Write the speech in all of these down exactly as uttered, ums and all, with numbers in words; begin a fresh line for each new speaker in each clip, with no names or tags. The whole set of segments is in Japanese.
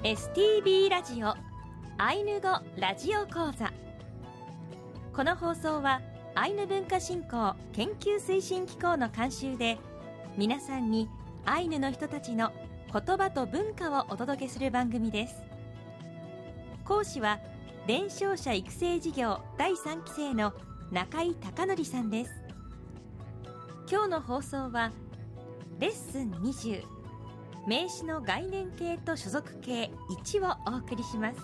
エスティービー ラジオアイヌ語ラジオ講座。この放送はアイヌ文化振興研究推進機構の監修で、皆さんにアイヌの人たちの言葉と文化をお届けする番組です。講師は伝承者育成事業だいさんきせいの中井貴則さんです。今日の放送はレッスンにじゅう、名詞の概念形と所属形いちをお送りします。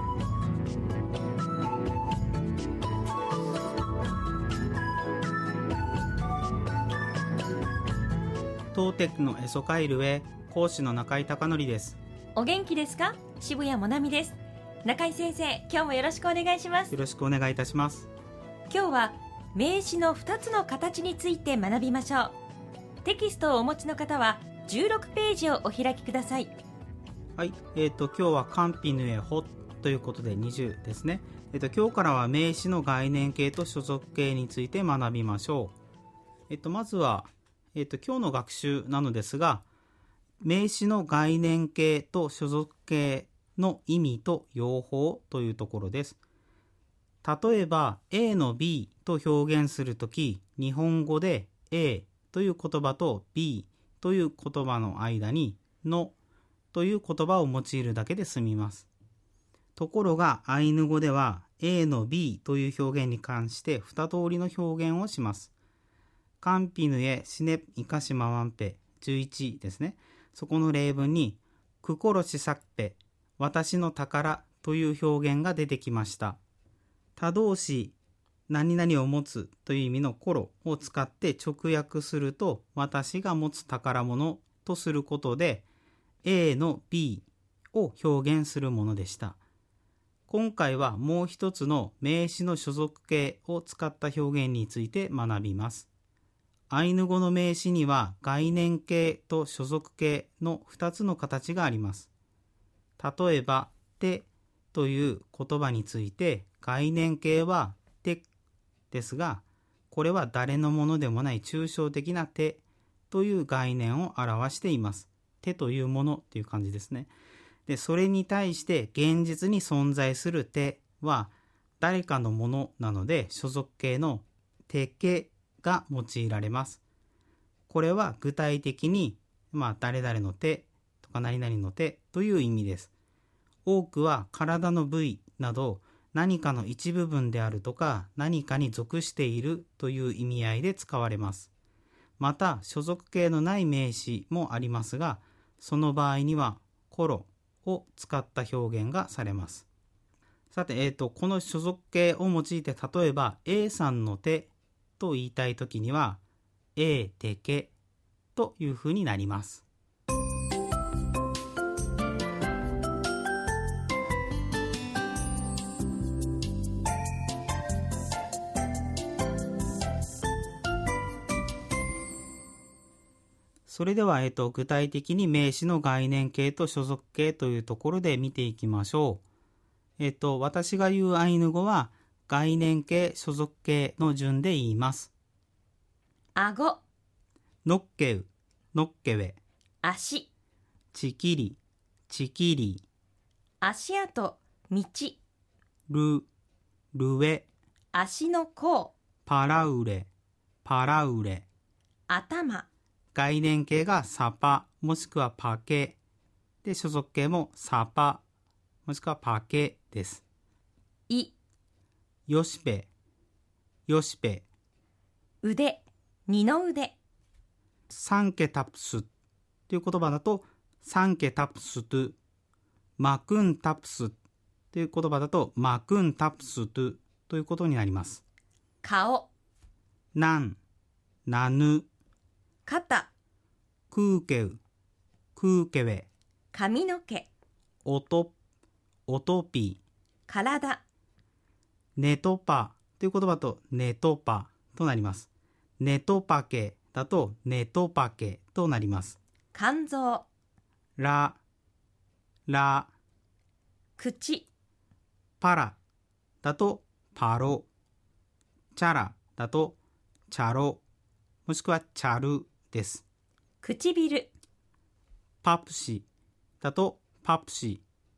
トーテックのエソカイルへ、講師の中井貴則です。
お元気ですか？渋谷もなみです。中井先生、今日もよろしくお願いします。
よろしくお願いいたします。
今日は名詞のふたつの形について学びましょう。テキストをお持ちの方はじゅうろくページをお開きください。
はい、えーと今日はカンピヌエホということでにじゅうですね。えーと今日からは名詞の概念形と所属形について学びましょう。えーとまずは、えーと今日の学習なのですが、名詞の概念形と所属形の意味と用法というところです。例えば A の B と表現するとき、日本語で A という言葉と B という言葉の間にのという言葉を用いるだけで済みます。ところがアイヌ語では A の B という表現に関して二通りの表現をします。カンピヌエシネイカシマワンペじゅういちですね。そこの例文にクコロシサッペ、私の宝という表現が出てきました。他動詞何々を持つという意味のコロを使って直訳すると、私が持つ宝物とすることで A の B を表現するものでした。今回はもう一つの名詞の所属形を使った表現について学びます。アイヌ語の名詞には概念形と所属形の二つの形があります。例えば、てという言葉について概念形はてですが、これは誰のものでもない抽象的な手という概念を表しています。手というものという感じですね。で、それに対して現実に存在する手は誰かのものなので、所属形の手形が用いられます。これは具体的に、まあ誰々の手とか何々の手という意味です。多くは体の部位など何かの一部分であるとか何かに属しているという意味合いで使われます。また所属形のない名詞もありますが、その場合にはコロを使った表現がされます。さて、えーと、この所属形を用いて例えば A さんの手と言いたいときには A 手けというふうになります。それでは、えっと、具体的に名詞の概念形と所属形というところで見ていきましょう。えっと、私が言うアイヌ語は概念形、所属形の順で言います。
顎、
のっけう、のっけべ、
足、
ちきり、ちきり、
足跡、道、
る、るえ、
足の甲、
パラウレ、パラウレ。
頭、
概念形がサパもしくはパケで、所属形もサパもしくはパケです。
い、
よしぺ、よしぺ。
腕、二の腕。
サンケタプスという言葉だとサンケタプストゥ、マクンタプスという言葉だとマクンタプストゥということになります。
顔、
なん、なぬ、
肩、
クーケウ、クーケウェ、
髪の毛、
おと、おとぴ、
体、
ネトパという言葉とネトパとなります。ネトパケだとネトパケとなります。
肝臓、
ラ、ラ、
口、
パラだとパロ、チャラだとチャロ、もしくはチャルです。
唇、
パプシだとパプシ、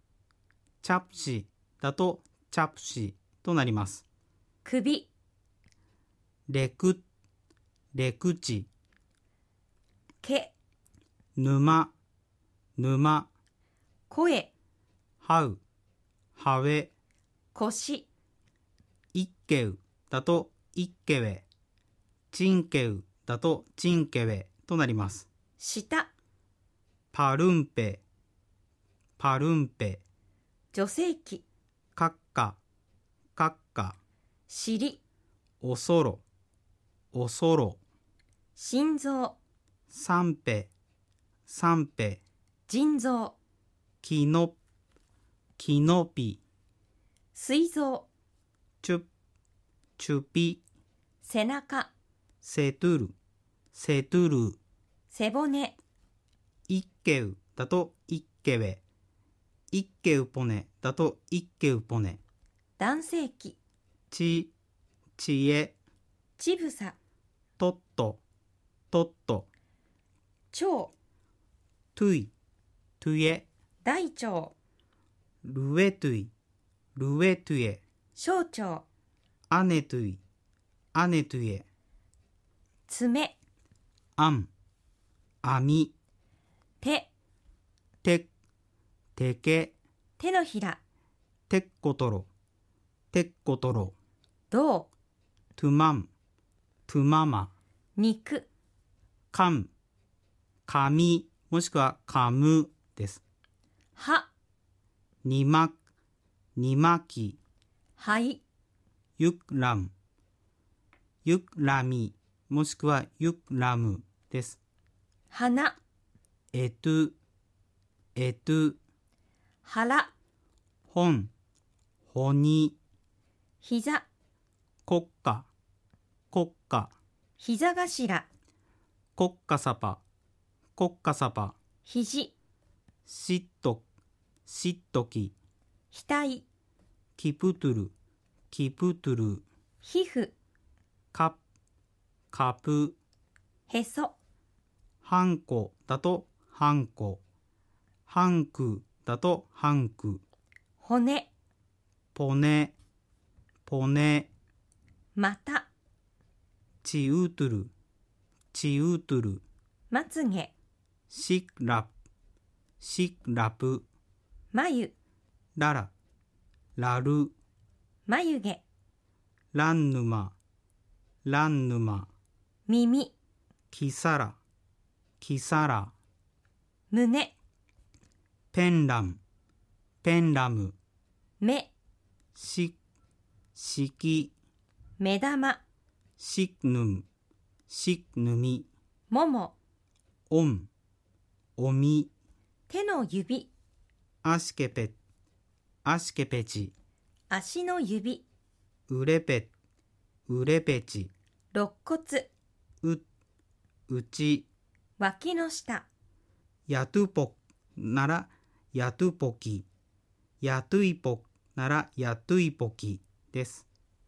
チャプシだとチャプシとなります。
首、
レク、レクチ、
毛、
沼、沼、
声、
ハウ、ハウェ、
腰、
イッケウだとイッケウェ、チンケウだとチンケウェとなります。
下、
パルンペ、パルンペ、
女性器、
カッカ、カッカ、
尻、
おそろ、おそろ、
心臓、
サンペ、サンペ、
腎臓、
キノ、キノピ、
膵臓、
チュ、チュピ、
背中、
セトゥル、セトゥル、
背骨、
イッケウだとイッケウェ、イッケウポネだとイッケウポネ、
男性器、
チ、チエ、
乳房、
トット、トット、
腸、
トゥイ、トゥエ、
大腸、
ルエトゥイ、ルエトゥエ、
小腸、
アネトゥイ、アネトゥエ、
爪、
アン、アミ、
手、
テ、テケ、
手のひら、
テッコトロ、テッコトロ、
胴、
トゥマン、トゥママ、
肉、
カン、カミ、もしくはカムです。
歯、
ニマ、ニマキ、
肺、
ユクラム、ユクラミ、もしくはユクラムです。
鼻、
エトゥ、エトゥ、
腹、
本、ホニ、
膝、
国家、国家、
膝頭、
国家サパ、国家サパ、
肘、
シット、シットキ、
額、
キプトゥル、キプトゥル、
皮膚、
カプ、カプ、
へそ、
ハンコだとハンコ、ハンクだとハンク、
骨、
ポネ、ポネ、
股、
チウトゥル、チウトゥル、
まつげ、
シクラプ、シクラプ、
眉、
ララ、ラル、
眉毛、
ランヌマ、ランヌマ、
耳、
キサラ、キサラ、
胸、
ペンラム、ペンラム、
目、
シ、シキ、
目玉、
シクヌム、シクヌミ、
もも、
オン、オミ、
手の指、
アシケペ、アシケペチ、
足の指、
ウレペ、ウレペチ、
肋骨、
う、うち、
脇の下、
ヤトゥポならヤトゥポキ、ヤトゥイポならヤトゥイポキです。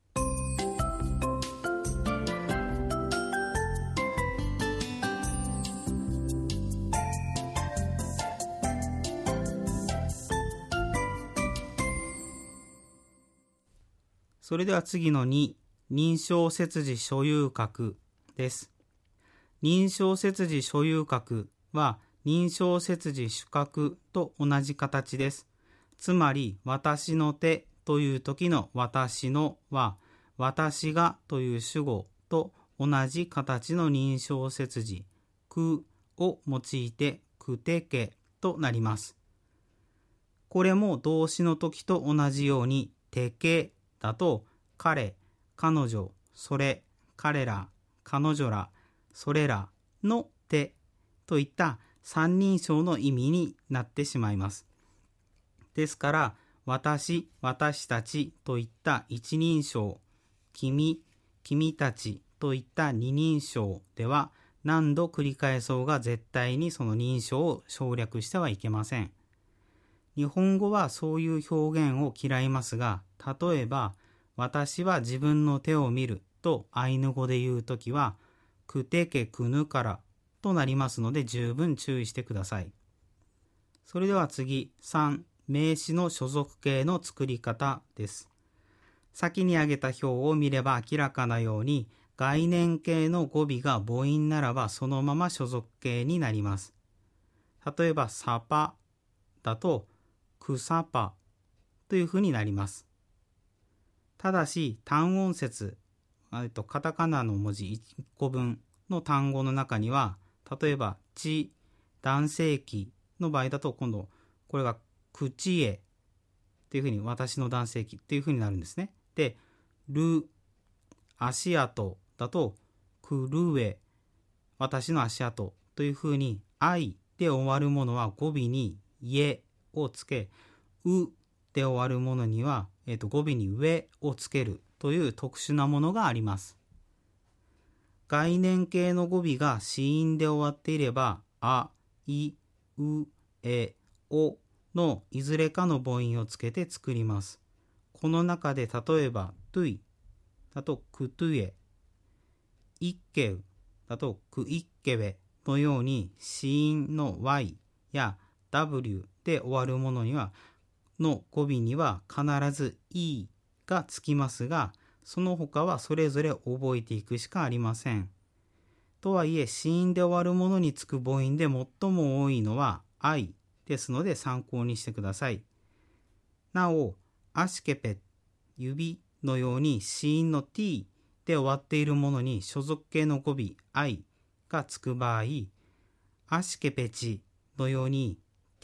それでは次のに、認証切字所有格です。認証切字所有格は認証切字主格と同じ形です。つまり、私の手という時の私のは、私がという主語と同じ形の認証切字、くを用いてくてけとなります。これも動詞の時と同じように、てけだと、彼、彼女、それ、彼ら、彼女ら、それらの手といった三人称の意味になってしまいます。ですから、私、私たちといった一人称、君、君たちといった二人称では何度繰り返そうが絶対にその認証を省略してはいけません。日本語はそういう表現を嫌いますが、例えば、私は自分の手を見るとアイヌ語で言うときは、くてけくぬからとなりますので十分注意してください。それでは次、さん、 名詞の所属形の作り方です。先に挙げた表を見れば明らかなように、概念形の語尾が母音ならばそのまま所属形になります。例えば、サパだと、クサパというふうになります。ただし、単音節、えっと、カタカナの文字いっこぶんの単語の中には、例えば、ち、男性器の場合だと、今度、これが、口へっていうふうに、私の男性器っていうふうになるんですね。で、る、足跡だと、くるえ、私の足跡というふうに、あいで終わるものは語尾に、えをつけ、うで終わるものには、えー、と語尾に上をつけるという特殊なものがあります。概念形の語尾が子音で終わっていれば、あ、い、う、え、おのいずれかの母音をつけて作ります。この中で例えば、トゥイだとクトゥエ、イッケウだとクイッケベのように子音の Y や W で終わるものにはの語尾には必ず E がつきますが、その他はそれぞれ覚えていくしかありません。とはいえ、子音で終わるものにつく母音で最も多いのは I ですので参考にしてください。なお、アシケペ、指のように子音の T で終わっているものに所属形の語尾 I がつく場合、アシケペチのように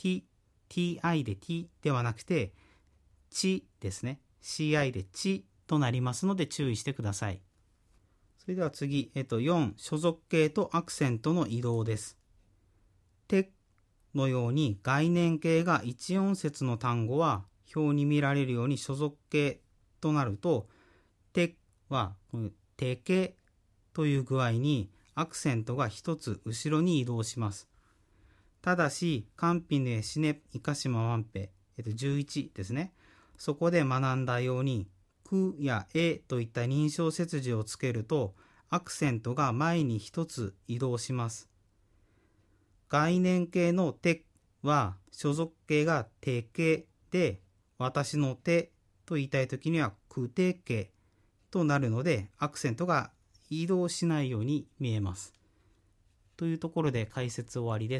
T、ti で t ではなくて、ちですね。ci でちとなりますので注意してください。それでは次、えっと、よん、所属形とアクセントの移動です。てのように概念形が一音節の単語は表に見られるように所属形となると、てはてけという具合にアクセントが一つ後ろに移動します。ただし、カンピヌエシネイカシマワンペ、えっと、じゅういちですね。そこで学んだように、くやえといった認証切字をつけると、アクセントが前に一つ移動します。概念形のては、所属形がてけで、私の手と言いたいときには、くてけとなるので、アクセントが移動しないように見えます。というところで解説終わりです。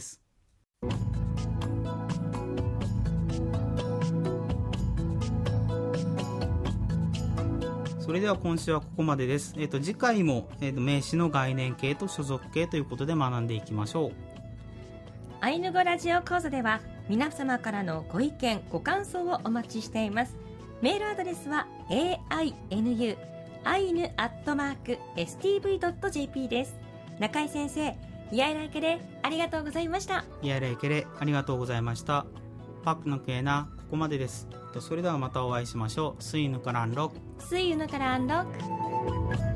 それでは今週はここまでです。えっと、次回も、えっと、名詞の概念形と所属形ということで学んでいきましょう。
アイヌ語ラジオ講座では皆様からのご意見ご感想をお待ちしています。メールアドレスは エーアイエヌユー アイヌ アットマーク エスティーブイ ドット ジェーピー です。中井先生、イヤイライケレありがとうございました。
イヤイライケレありがとうございました。パックのクエナ、ここまでです。それではまたお会いしましょう。スイヌカランロック。
スイユヌカランロック。